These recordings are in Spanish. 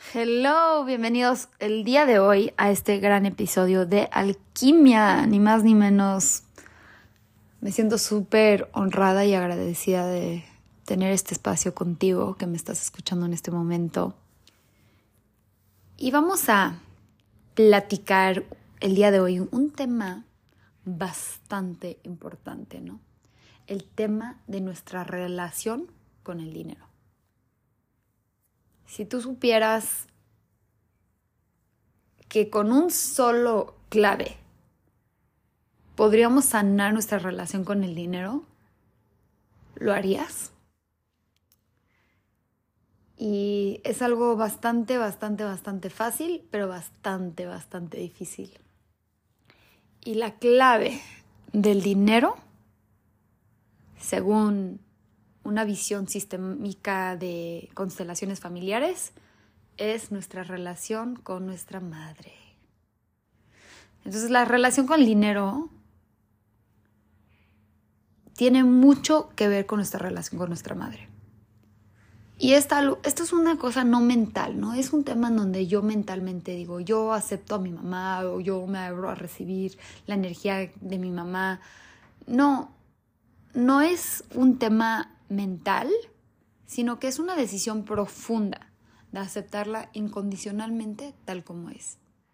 Hello, bienvenidos el día de hoy a este gran episodio de Alquimia, ni más ni menos. Me siento súper honrada y agradecida de tener este espacio contigo que me estás escuchando en este momento. Y vamos a platicar el día de hoy un tema bastante importante, ¿no? El tema de nuestra relación con el dinero. Si tú supieras que con un solo clave podríamos sanar nuestra relación con el dinero, ¿lo harías? Y es algo bastante fácil, pero bastante difícil. Y la clave del dinero, según una visión sistémica de constelaciones familiares, es nuestra relación con nuestra madre. Entonces, la relación con el dinero tiene mucho que ver con nuestra relación con nuestra madre. Y esto es una cosa no mental, ¿no? Es un tema en donde yo mentalmente digo, yo acepto a mi mamá o yo me abro a recibir la energía de mi mamá. No es un tema mental, sino que es una decisión profunda de aceptarla incondicionalmente tal como es.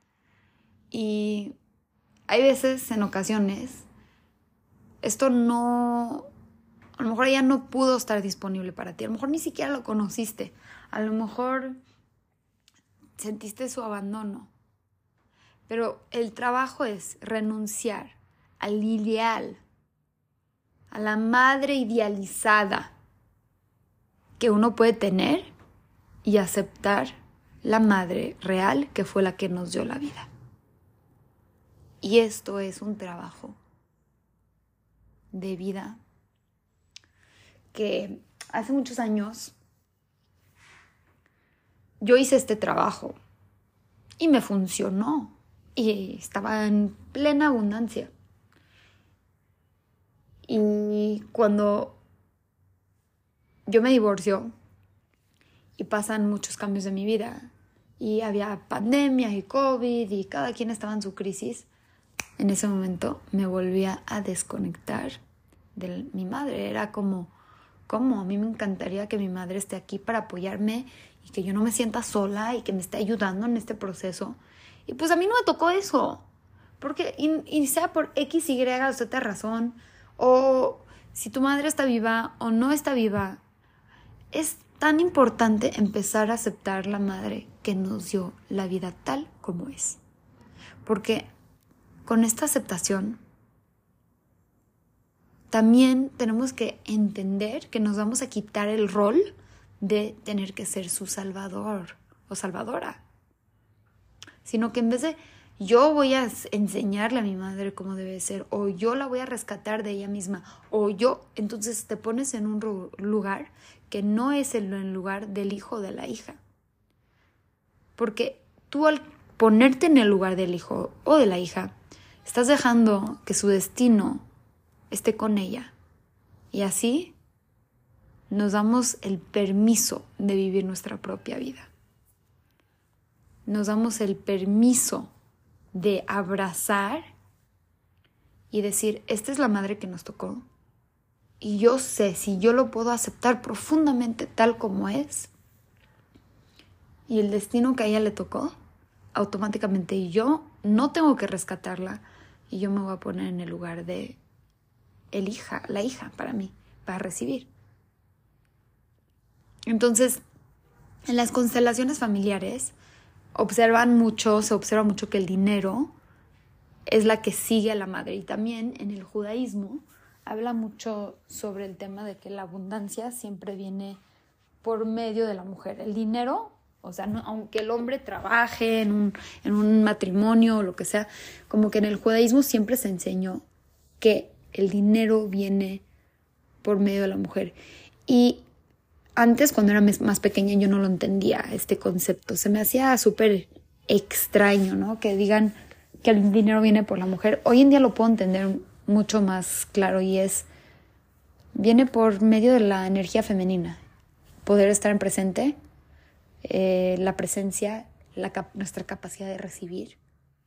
Y hay veces, en ocasiones, esto no, a lo mejor ya no pudo estar disponible para ti, a lo mejor ni siquiera lo conociste, a lo mejor sentiste su abandono, pero el trabajo es renunciar al ideal, a la madre idealizada que uno puede tener y aceptar la madre real que fue la que nos dio la vida. Y esto es un trabajo de vida que hace muchos años yo hice este trabajo y me funcionó y estaba en plena abundancia. Y cuando yo me divorcio y pasan muchos cambios de mi vida y había pandemia y COVID y cada quien estaba en su crisis, en ese momento me volvía a desconectar de mi madre. Era como, ¿cómo? A mí me encantaría que mi madre esté aquí para apoyarme y que yo no me sienta sola y que me esté ayudando en este proceso. Y pues a mí no me tocó eso. Porque, y sea por X, Y o Z razón, o si tu madre está viva o no está viva, es tan importante empezar a aceptar la madre que nos dio la vida tal como es. Porque con esta aceptación también tenemos que entender que nos vamos a quitar el rol de tener que ser su salvador o salvadora. Sino que en vez de yo voy a enseñarle a mi madre cómo debe ser, o yo la voy a rescatar de ella misma, o yo, entonces te pones en un lugar que no es el lugar del hijo o de la hija. Porque tú al ponerte en el lugar del hijo o de la hija, estás dejando que su destino esté con ella. Y así nos damos el permiso de vivir nuestra propia vida. Nos damos el permiso de abrazar y decir, esta es la madre que nos tocó. Y yo sé, si yo lo puedo aceptar profundamente tal como es, y el destino que a ella le tocó, automáticamente yo no tengo que rescatarla y yo me voy a poner en el lugar de la hija para mí, para recibir. Entonces, en las constelaciones familiares se observa mucho que el dinero es la que sigue a la madre. Y también en el judaísmo habla mucho sobre el tema de que la abundancia siempre viene por medio de la mujer. El dinero, o sea, no, aunque el hombre trabaje en un matrimonio o lo que sea, como que en el judaísmo siempre se enseñó que el dinero viene por medio de la mujer. Y antes, cuando era más pequeña, yo no lo entendía, este concepto. Se me hacía súper extraño, ¿no? Que digan que el dinero viene por la mujer. Hoy en día lo puedo entender mucho más claro y viene por medio de la energía femenina. Poder estar en presente, la presencia, nuestra capacidad de recibir.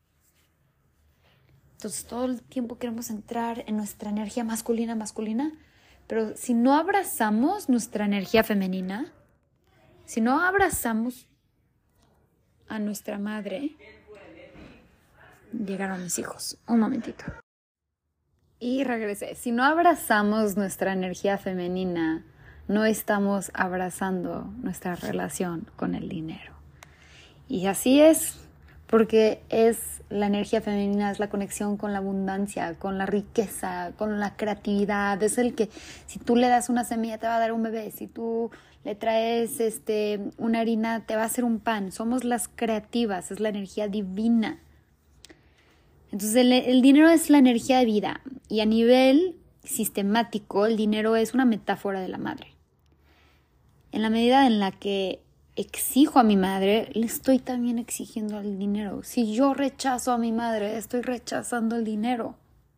Entonces todo el tiempo queremos entrar en nuestra energía masculina, pero si no abrazamos nuestra energía femenina, si no abrazamos a nuestra madre, llegaron mis hijos, un momentito. Y regresé. Si no abrazamos nuestra energía femenina, no estamos abrazando nuestra relación con el dinero. Y así es, porque es la energía femenina, es la conexión con la abundancia, con la riqueza, con la creatividad. Es el que si tú le das una semilla te va a dar un bebé, si tú le traes una harina te va a hacer un pan. Somos las creativas, es la energía divina. Entonces el dinero es la energía de vida y a nivel sistemático el dinero es una metáfora de la madre. En la medida en la que exijo a mi madre, le estoy también exigiendo el dinero. Si yo rechazo a mi madre, estoy rechazando el dinero.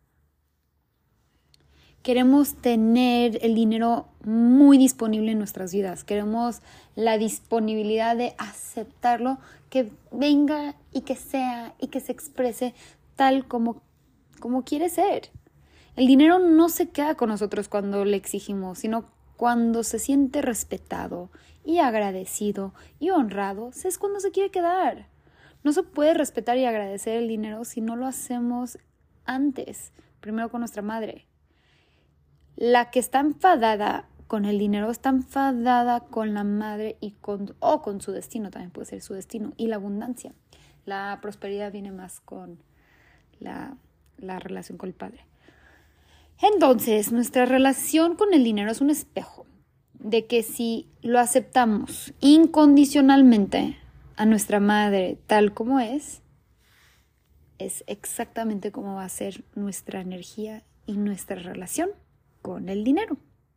Queremos tener el dinero muy disponible en nuestras vidas. Queremos la disponibilidad de aceptarlo, que venga y que sea y que se exprese tal como quiere ser. El dinero no se queda con nosotros cuando le exigimos, sino cuando se siente respetado y agradecido y honrado, es cuando se quiere quedar. No se puede respetar y agradecer el dinero si no lo hacemos antes, primero con nuestra madre. La que está enfadada con el dinero está enfadada con la madre o con su destino, también puede ser su destino, y la abundancia. La prosperidad viene más con la relación con el padre. Entonces, nuestra relación con el dinero es un espejo de que si lo aceptamos incondicionalmente a nuestra madre tal como es exactamente como va a ser nuestra energía y nuestra relación con el dinero.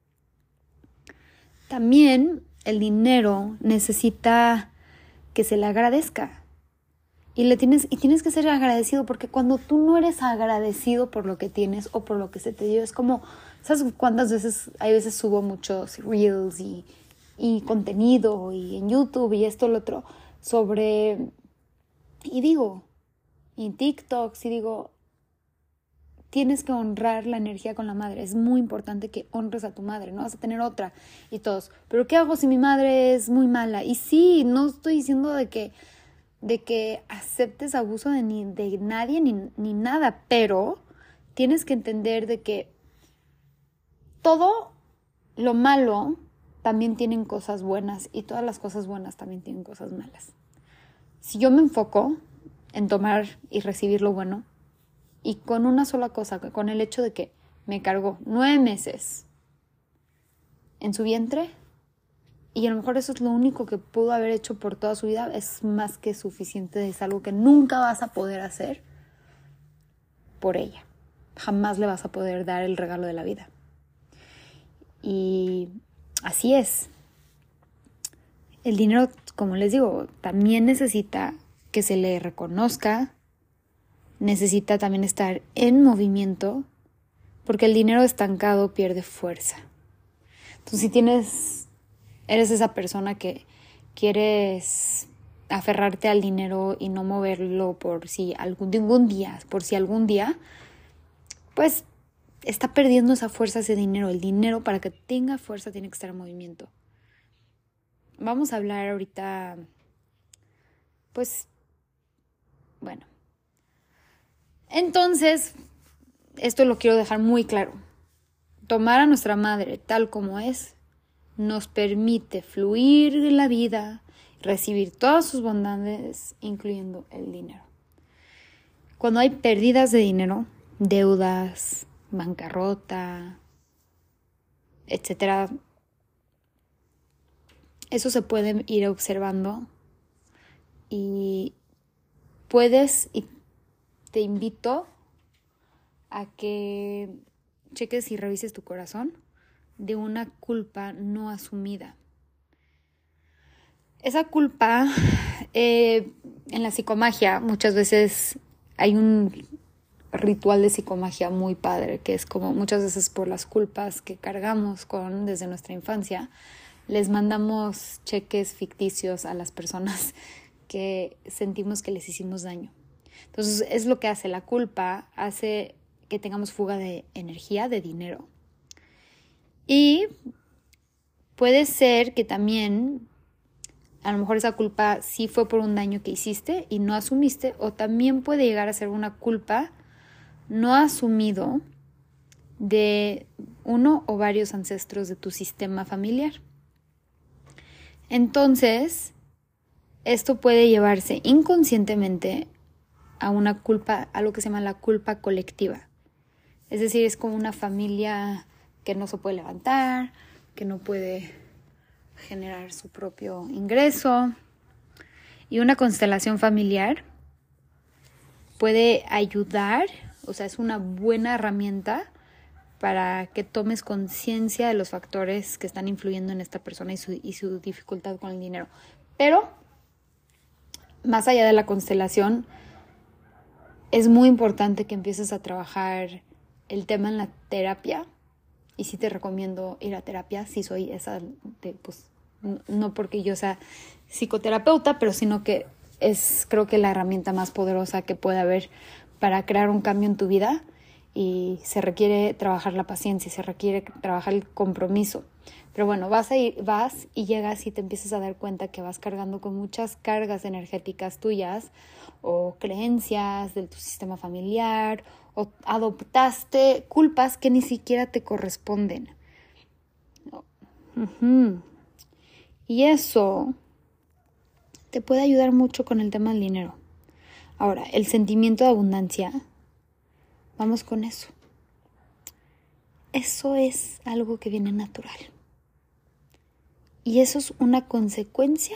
También el dinero necesita que se le agradezca. Y tienes que ser agradecido, porque cuando tú no eres agradecido por lo que tienes o por lo que se te dio, es como, ¿sabes cuántas veces? Hay veces subo muchos reels y contenido y en YouTube y esto, lo otro, y TikToks, y digo, tienes que honrar la energía con la madre. Es muy importante que honres a tu madre, no vas a tener otra. Y todos, ¿pero qué hago si mi madre es muy mala? Y sí, no estoy diciendo de que aceptes abuso de nadie ni nada, pero tienes que entender de que todo lo malo también tienen cosas buenas y todas las cosas buenas también tienen cosas malas. Si yo me enfoco en tomar y recibir lo bueno y con una sola cosa, con el hecho de que me cargó 9 meses en su vientre, y a lo mejor eso es lo único que pudo haber hecho por toda su vida, es más que suficiente, es algo que nunca vas a poder hacer por ella. Jamás le vas a poder dar el regalo de la vida. Y así es. El dinero, como les digo, también necesita que se le reconozca, necesita también estar en movimiento, porque el dinero estancado pierde fuerza. Entonces, si eres esa persona que quieres aferrarte al dinero y no moverlo por si algún día, pues está perdiendo esa fuerza, ese dinero. El dinero, para que tenga fuerza, tiene que estar en movimiento. Vamos a hablar ahorita, pues, bueno. Entonces, esto lo quiero dejar muy claro. Tomar a nuestra madre tal como es nos permite fluir en la vida, recibir todas sus bondades, incluyendo el dinero. Cuando hay pérdidas de dinero, deudas, bancarrota, etcétera, eso se puede ir observando y te invito a que cheques y revises tu corazón de una culpa no asumida. Esa culpa, en la psicomagia, muchas veces hay un ritual de psicomagia muy padre, que es como muchas veces por las culpas que cargamos desde nuestra infancia, les mandamos cheques ficticios a las personas que sentimos que les hicimos daño. Entonces es lo que hace la culpa, hace que tengamos fuga de energía, de dinero. Y puede ser que también a lo mejor esa culpa sí fue por un daño que hiciste y no asumiste, o también puede llegar a ser una culpa no asumido de uno o varios ancestros de tu sistema familiar. Entonces, esto puede llevarse inconscientemente a una culpa, a lo que se llama la culpa colectiva. Es decir, es como una familia que no se puede levantar, que no puede generar su propio ingreso. Y una constelación familiar puede ayudar, o sea, es una buena herramienta para que tomes conciencia de los factores que están influyendo en esta persona y su dificultad con el dinero. Pero, más allá de la constelación, es muy importante que empieces a trabajar el tema en la terapia. Y sí te recomiendo ir a terapia, sí soy esa de, pues, no porque yo sea psicoterapeuta, pero sino que es, creo que la herramienta más poderosa que puede haber para crear un cambio en tu vida, y se requiere trabajar la paciencia, se requiere trabajar el compromiso. Pero bueno, vas y llegas y te empiezas a dar cuenta que vas cargando con muchas cargas energéticas tuyas o creencias de tu sistema familiar, o adoptaste culpas que ni siquiera te corresponden. Y eso te puede ayudar mucho con el tema del dinero. Ahora, el sentimiento de abundancia, vamos con eso. Eso es algo que viene natural. Y eso es una consecuencia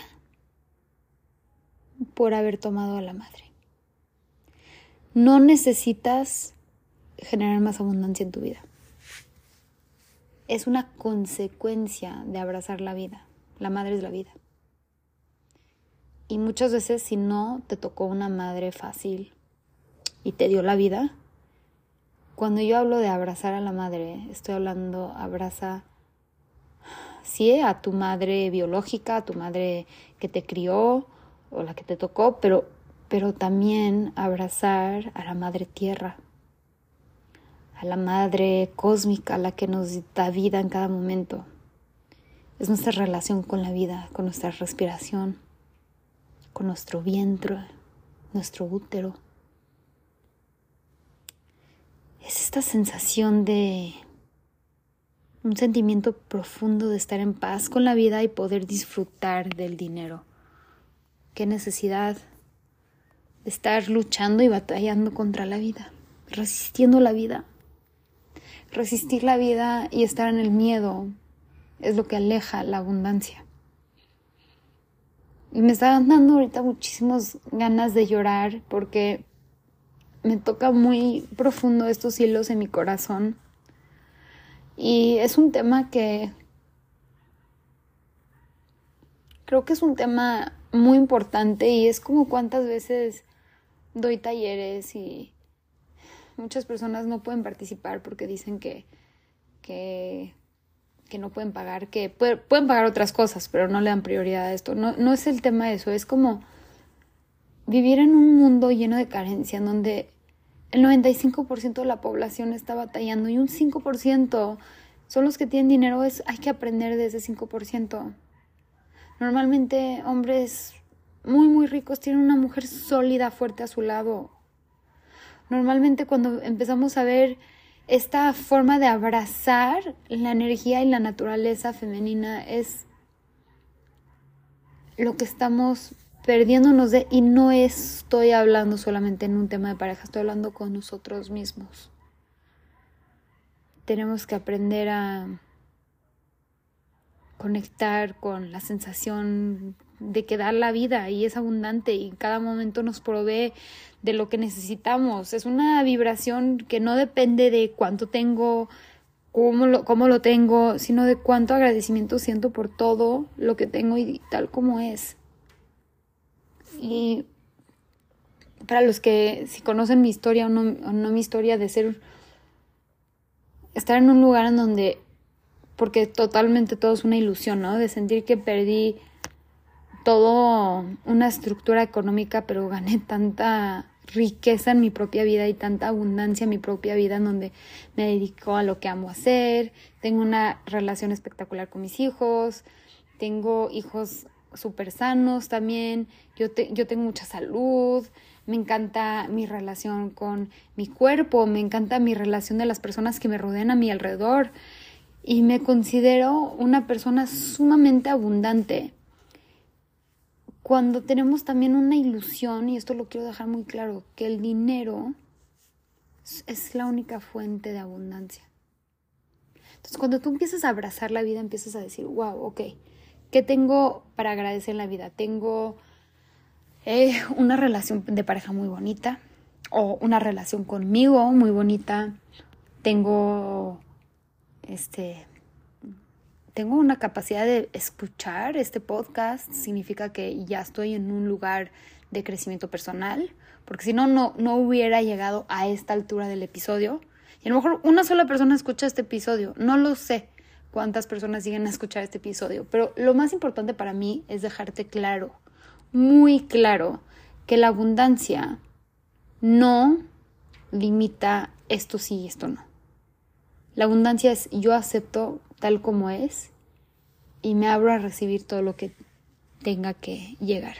por haber tomado a la madre. No necesitas generar más abundancia en tu vida. Es una consecuencia de abrazar la vida. La madre es la vida. Y muchas veces, si no te tocó una madre fácil y te dio la vida, cuando yo hablo de abrazar a la madre, estoy hablando, abraza, sí, a tu madre biológica, a tu madre que te crió o la que te tocó, pero también abrazar a la madre tierra, a la madre cósmica, a la que nos da vida en cada momento. Es nuestra relación con la vida, con nuestra respiración, con nuestro vientre, nuestro útero. Es esta sensación de un sentimiento profundo de estar en paz con la vida y poder disfrutar del dinero. Qué necesidad de estar luchando y batallando contra la vida, resistiendo la vida. Resistir la vida y estar en el miedo es lo que aleja la abundancia. Y me están dando ahorita muchísimas ganas de llorar porque me toca muy profundo estos hilos en mi corazón. Y es un tema que creo que es un tema muy importante, y es como cuántas veces doy talleres y muchas personas no pueden participar porque dicen que no pueden pagar, que pueden pagar otras cosas, pero no le dan prioridad a esto. No es el tema de eso, es como vivir en un mundo lleno de carencia, en donde el 95% de la población está batallando y un 5% son los que tienen dinero. Hay que aprender de ese 5%. Normalmente hombres muy, muy ricos tienen una mujer sólida, fuerte a su lado. Normalmente cuando empezamos a ver esta forma de abrazar la energía y la naturaleza femenina, es lo que estamos perdiéndonos de, y no estoy hablando solamente en un tema de pareja, estoy hablando con nosotros mismos. Tenemos que aprender a conectar con la sensación de que da la vida y es abundante y cada momento nos provee de lo que necesitamos. Es una vibración que no depende de cuánto tengo, cómo lo tengo, sino de cuánto agradecimiento siento por todo lo que tengo y tal como es. Y para los que si conocen mi historia o no mi historia, de estar en un lugar en donde porque totalmente todo es una ilusión, ¿no? De sentir que perdí todo una estructura económica, pero gané tanta riqueza en mi propia vida y tanta abundancia en mi propia vida, en donde me dedico a lo que amo hacer, tengo una relación espectacular con mis hijos, tengo hijos súper sanos también, yo tengo mucha salud, me encanta mi relación con mi cuerpo, me encanta mi relación de las personas que me rodean a mi alrededor y me considero una persona sumamente abundante. Cuando tenemos también una ilusión, y esto lo quiero dejar muy claro, que el dinero es la única fuente de abundancia. Entonces, cuando tú empiezas a abrazar la vida, empiezas a decir, wow, ok, ¿qué tengo para agradecer en la vida? Tengo una relación de pareja muy bonita, o una relación conmigo muy bonita. Tengo una capacidad de escuchar este podcast, significa que ya estoy en un lugar de crecimiento personal, porque si no, no hubiera llegado a esta altura del episodio. Y a lo mejor una sola persona escucha este episodio, no lo sé cuántas personas siguen a escuchar este episodio, pero lo más importante para mí es dejarte claro, muy claro, que la abundancia no limita esto sí y esto no. La abundancia es yo acepto tal como es y me abro a recibir todo lo que tenga que llegar.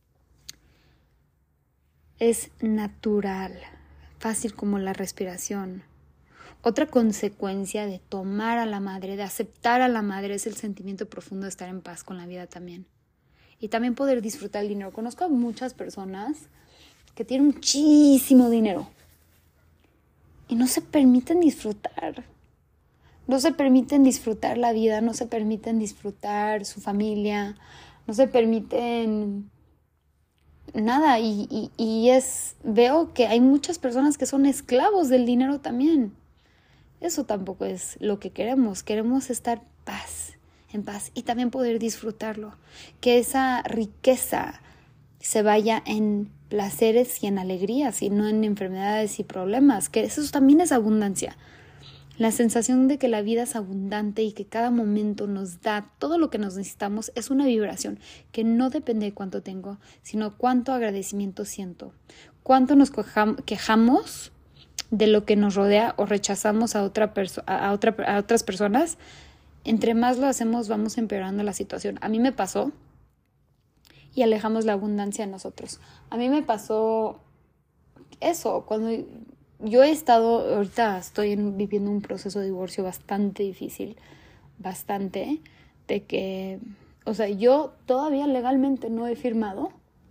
Es natural, fácil como la respiración. Otra consecuencia de tomar a la madre, de aceptar a la madre, es el sentimiento profundo de estar en paz con la vida también. Y también poder disfrutar el dinero. Conozco a muchas personas que tienen muchísimo dinero y no se permiten disfrutar. No se permiten disfrutar la vida, no se permiten disfrutar su familia, no se permiten nada. Veo que hay muchas personas que son esclavos del dinero también. Eso tampoco es lo que queremos. Queremos estar en paz y también poder disfrutarlo. Que esa riqueza se vaya en placeres y en alegrías y no en enfermedades y problemas. Que eso también es abundancia. La sensación de que la vida es abundante y que cada momento nos da todo lo que nos necesitamos es una vibración que no depende de cuánto tengo, sino cuánto agradecimiento siento. Cuánto nos quejamos de lo que nos rodea o rechazamos a otras personas. Entre más lo hacemos, vamos empeorando la situación. A mí me pasó y alejamos la abundancia de nosotros. A mí me pasó eso cuando yo ahorita estoy viviendo un proceso de divorcio bastante difícil, bastante, de que, o sea, yo todavía legalmente no he firmado,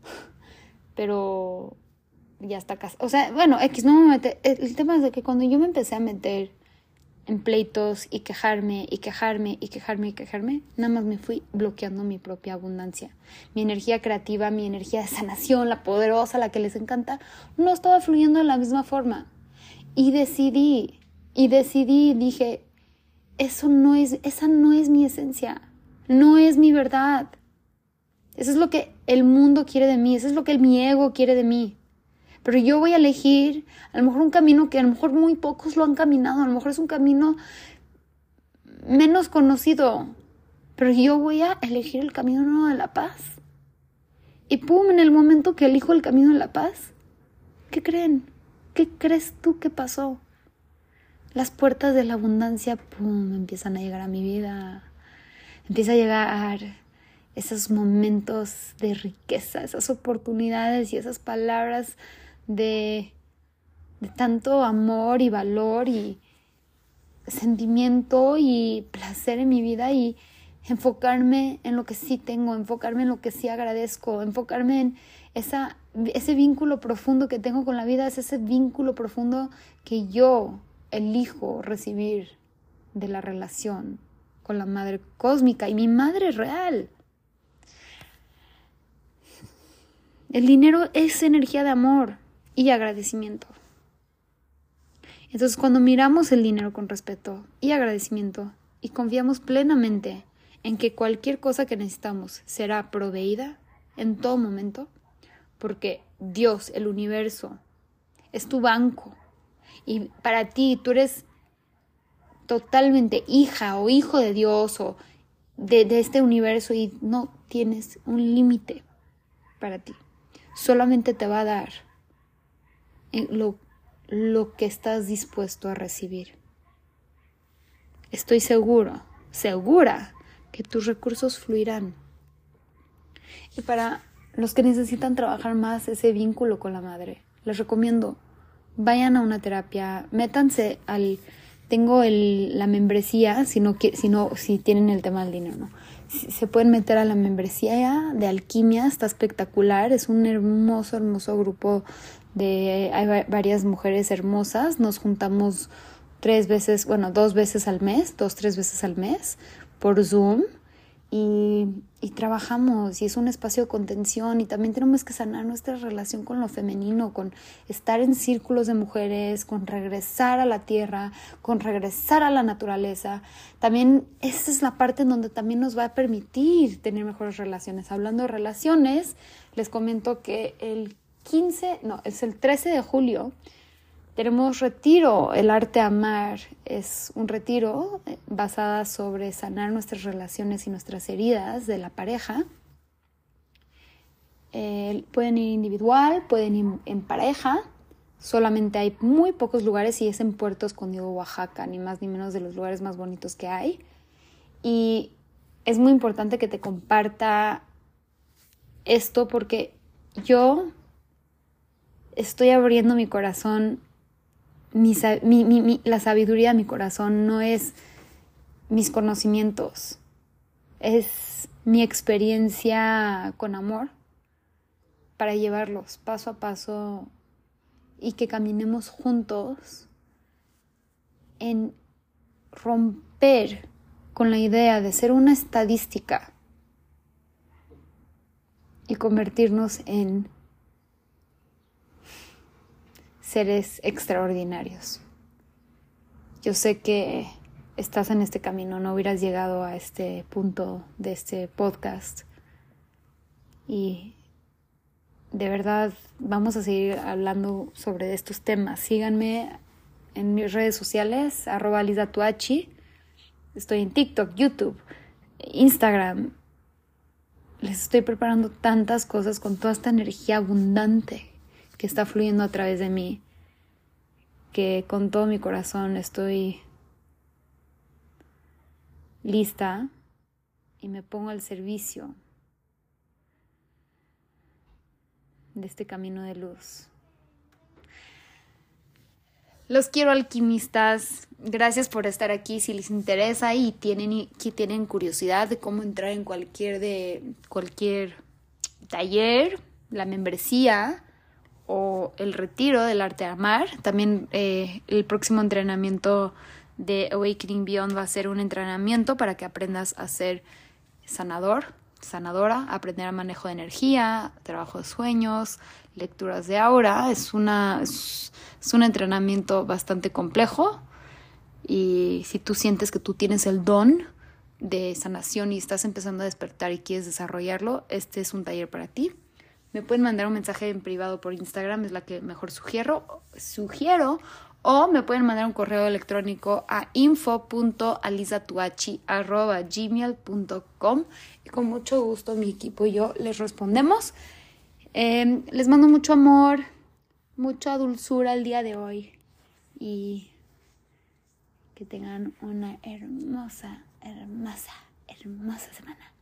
pero ya está casado. O sea, bueno, no me mete. El tema es de que cuando yo me empecé a meter en pleitos y quejarme, nada más me fui bloqueando mi propia abundancia. Mi energía creativa, mi energía de sanación, la poderosa, la que les encanta, no estaba fluyendo de la misma forma. Y decidí, dije, esa no es mi esencia, no es mi verdad. Eso es lo que el mundo quiere de mí, eso es lo que mi ego quiere de mí. Pero yo voy a elegir a lo mejor un camino que a lo mejor muy pocos lo han caminado, a lo mejor es un camino menos conocido, pero yo voy a elegir el camino de la paz. Y pum, en el momento que elijo el camino de la paz, ¿qué creen? ¿Qué crees tú que pasó? Las puertas de la abundancia, pum, empiezan a llegar a mi vida. Empieza a llegar esos momentos de riqueza, esas oportunidades y esas palabras de tanto amor y valor y sentimiento y placer en mi vida, y enfocarme en lo que sí tengo, enfocarme en lo que sí agradezco, enfocarme en ese vínculo profundo que tengo con la vida, es ese vínculo profundo que yo elijo recibir de la relación con la madre cósmica y mi madre real. El dinero es energía de amor y agradecimiento. Entonces, cuando miramos el dinero con respeto y agradecimiento y confiamos plenamente en que cualquier cosa que necesitamos será proveída en todo momento, porque Dios, el universo, es tu banco y para ti tú eres totalmente hija o hijo de Dios o de este universo y no tienes un límite para ti. Solamente te va a dar lo que estás dispuesto a recibir. Estoy segura que tus recursos fluirán. Y para los que necesitan trabajar más ese vínculo con la madre, les recomiendo, vayan a una terapia, métanse tengo la membresía, si tienen el tema del dinero, ¿no? Se pueden meter a la membresía de alquimia, está espectacular, es un hermoso grupo hay varias mujeres hermosas, nos juntamos 2 veces al mes, 3 veces al mes por Zoom y trabajamos y es un espacio de contención y también tenemos que sanar nuestra relación con lo femenino, con estar en círculos de mujeres, con regresar a la tierra, con regresar a la naturaleza. También esa es la parte en donde también nos va a permitir tener mejores relaciones. Hablando de relaciones, les comento que es el 13 de julio, tenemos retiro, el arte de amar. Es un retiro basado sobre sanar nuestras relaciones y nuestras heridas de la pareja. Pueden ir individual, pueden ir en pareja. Solamente hay muy pocos lugares y es en Puerto Escondido, Oaxaca, ni más ni menos de los lugares más bonitos que hay. Y es muy importante que te comparta esto porque yo estoy abriendo mi corazón. La sabiduría de mi corazón no es mis conocimientos, es mi experiencia con amor para llevarlos paso a paso y que caminemos juntos en romper con la idea de ser una estadística y convertirnos en seres extraordinarios. Yo sé que estás en este camino, no hubieras llegado a este punto de este podcast. Y de verdad vamos a seguir hablando sobre estos temas. Síganme en mis redes sociales, @lisatuachi. Estoy en TikTok, YouTube, Instagram. Les estoy preparando tantas cosas con toda esta energía abundante que está fluyendo a través de mí, que con todo mi corazón estoy lista y me pongo al servicio de este camino de luz. Los quiero, alquimistas. Gracias por estar aquí. Si les interesa y tienen curiosidad de cómo entrar en cualquier taller, la membresía o el retiro del arte de amar. También el próximo entrenamiento de Awakening Beyond va a ser un entrenamiento para que aprendas a ser sanadora, aprender a manejo de energía, trabajo de sueños, lecturas de aura. Es un entrenamiento bastante complejo y si tú sientes que tú tienes el don de sanación y estás empezando a despertar y quieres desarrollarlo, este es un taller para ti. Me pueden mandar un mensaje en privado por Instagram, es la que mejor sugiero, o me pueden mandar un correo electrónico a info.alisatuachi@gmail.com y con mucho gusto mi equipo y yo les respondemos. Les mando mucho amor, mucha dulzura el día de hoy y que tengan una hermosa semana.